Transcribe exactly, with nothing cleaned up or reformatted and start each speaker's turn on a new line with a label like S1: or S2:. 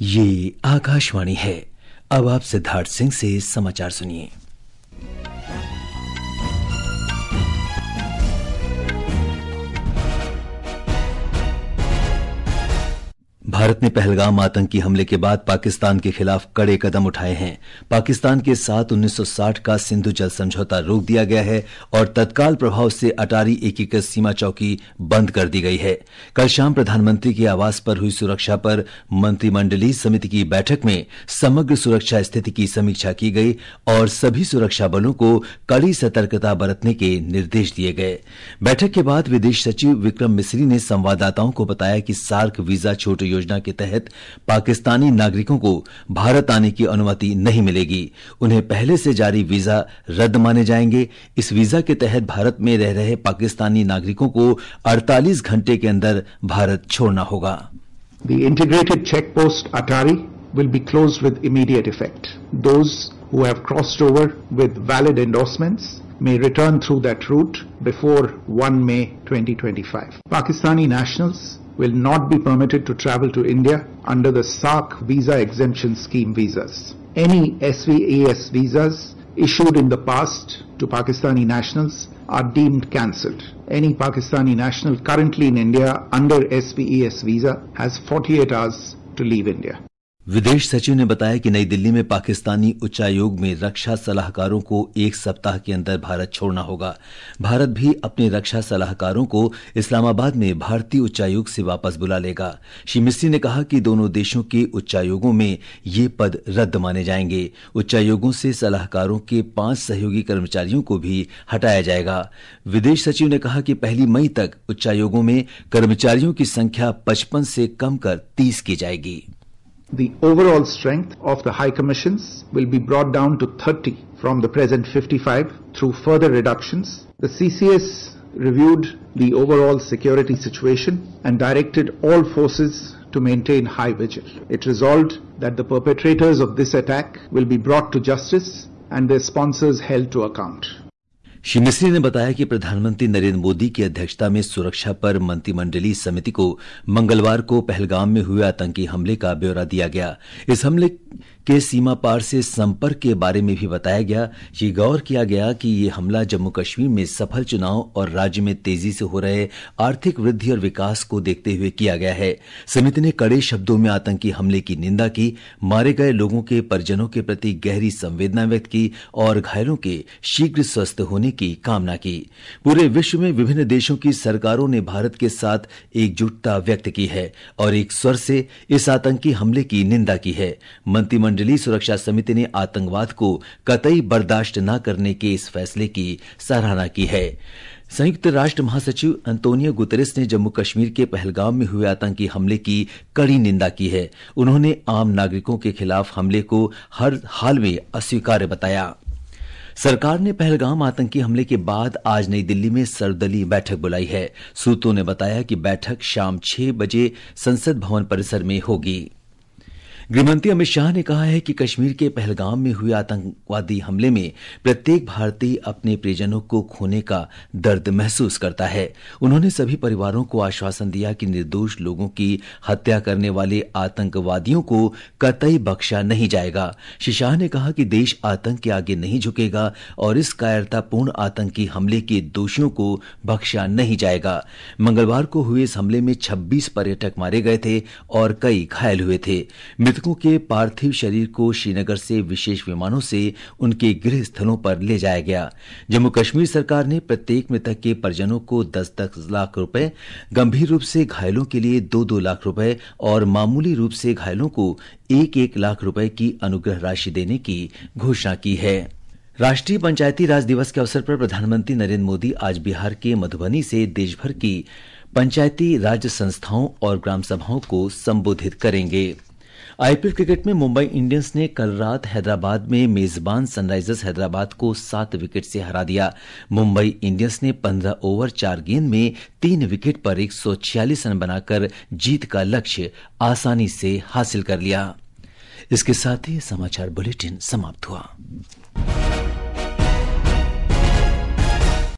S1: ये आकाशवाणी है। अब आप सिद्धार्थ सिंह से समाचार सुनिए। भारत ने पहलगाम आतंकी हमले के बाद पाकिस्तान के खिलाफ कड़े कदम उठाए हैं। पाकिस्तान के साथ उन्नीस सौ साठ का सिंधु जल समझौता रोक दिया गया है और तत्काल प्रभाव से अटारी एकीकृत सीमा चौकी बंद कर दी गई है। कल शाम प्रधानमंत्री के आवास पर हुई सुरक्षा पर मंत्रिमंडलीय समिति की बैठक में समग्र सुरक्षा स्थिति की समीक्षा की गई और सभी सुरक्षा बलों को कड़ी सतर्कता बरतने के निर्देश दिए गए। बैठक के बाद विदेश सचिव विक्रम मिस्री ने संवाददाताओं को बताया कि सार्क वीजा छूट योजना के तहत पाकिस्तानी नागरिकों को भारत आने की अनुमति नहीं मिलेगी। उन्हें पहले से जारी वीजा रद्द माने जाएंगे। इस वीजा के तहत भारत में रह रहे पाकिस्तानी नागरिकों को अड़तालीस घंटे के अंदर भारत छोड़ना होगा।
S2: The integrated checkpost Atari will be closed with immediate effect. Those who have crossed over with valid endorsements may return through that route before first May twenty twenty-five. Pakistani nationals will not be permitted to travel to India under the SARC visa exemption scheme visas. Any S V A S visas issued in the past to Pakistani nationals are deemed cancelled. Any Pakistani national currently in India under S V A S visa has forty-eight hours to leave India.
S1: विदेश सचिव ने बताया कि नई दिल्ली में पाकिस्तानी उच्चायोग में रक्षा सलाहकारों को एक सप्ताह के अंदर भारत छोड़ना होगा। भारत भी अपने रक्षा सलाहकारों को इस्लामाबाद में भारतीय उच्चायोग से वापस बुला लेगा। श्री मिस्री ने कहा कि दोनों देशों के उच्चायोगों में ये पद रद्द माने जाएंगे। उच्चायोगों से सलाहकारों के पांच सहयोगी कर्मचारियों को भी हटाया जाएगा। विदेश सचिव ने कहा कि पहली मई तक उच्चायोगों में कर्मचारियों की संख्या पचपन से कम कर तीस की जाएगी।
S2: The overall strength of the High Commissions will be brought down to thirty from the present fifty-five through further reductions. The C C S reviewed the overall security situation and directed all forces to maintain high vigil. It resolved that the perpetrators of this attack will be brought to justice and their sponsors held to account.
S1: Shri मिस्री ने बताया कि प्रधानमंत्री नरेंद्र मोदी की अध्यक्षता में सुरक्षा पर मंत्रिमंडलीय समिति को मंगलवार को पहलगाम में हुए आतंकी हमले का ब्यौरा दिया गया। इस हमले के सीमा पार से संपर्क के बारे में भी बताया गया। ये गौर किया गया कि ये हमला जम्मू कश्मीर में सफल चुनाव और राज्य में तेजी से हो रहे आर्थिक वृद्धि और विकास को देखते हुए किया गया है। समिति ने कड़े शब्दों में आतंकी हमले की निंदा की, मारे गए लोगों के परिजनों के प्रति गहरी संवेदना व्यक्त की और घायलों के शीघ्र स्वस्थ होने की कामना की। पूरे विश्व में विभिन्न देशों की सरकारों ने भारत के साथ एकजुटता व्यक्त की है और एक स्वर से इस आतंकी हमले की निंदा की है। मंत्रिमंडलीय सुरक्षा समिति ने आतंकवाद को कतई बर्दाश्त न करने के इस फैसले की सराहना की है। संयुक्त राष्ट्र महासचिव अंतोनियो गुतेरेस ने जम्मू कश्मीर के पहलगाम में हुए आतंकी हमले की कड़ी निंदा की है। उन्होंने आम नागरिकों के खिलाफ हमले को हर हाल में अस्वीकार्य बताया। सरकार ने पहलगाम आतंकी हमले के बाद आज नई दिल्ली में सर्वदलीय बैठक बुलाई है। सूत्रों ने बताया कि बैठक शाम छह बजे संसद भवन परिसर में होगी। गृहमंत्री अमित शाह ने कहा है कि कश्मीर के पहलगाम में हुए आतंकवादी हमले में प्रत्येक भारतीय अपने प्रियजनों को खोने का दर्द महसूस करता है। उन्होंने सभी परिवारों को आश्वासन दिया कि निर्दोष लोगों की हत्या करने वाले आतंकवादियों को कतई बख्शा नहीं जाएगा। श्री शाह ने कहा कि देश आतंक के आगे नहीं झुकेगा और इस कायरतापूर्ण आतंकी हमले के दोषियों को बख्शा नहीं जाएगा। मंगलवार को हुए इस हमले में छब्बीस पर्यटक मारे गए थे और कई घायल हुए थे। मृतकों के पार्थिव शरीर को श्रीनगर से विशेष विमानों से उनके गृह स्थलों पर ले जाया गया। जम्मू कश्मीर सरकार ने प्रत्येक मृतक के परिजनों को दस दस लाख रुपए, गंभीर रूप से घायलों के लिए दो दो लाख रुपए और मामूली रूप से घायलों को एक एक लाख रुपए की अनुग्रह राशि देने की घोषणा की है। राष्ट्रीय पंचायती राज दिवस के अवसर पर प्रधानमंत्री नरेंद्र मोदी आज बिहार के मधुबनी से देशभर की पंचायती राज संस्थाओं और ग्राम सभाओं को संबोधित करेंगे। आईपीएल क्रिकेट में मुंबई इंडियंस ने कल रात हैदराबाद में मेजबान सनराइजर्स हैदराबाद को सात विकेट से हरा दिया। मुंबई इंडियंस ने पंद्रह ओवर चार गेंद में तीन विकेट पर एक सौ छियालीस रन बनाकर जीत का लक्ष्य आसानी से हासिल कर लिया। इसके साथ ही समाचार बुलेटिन समाप्त हुआ।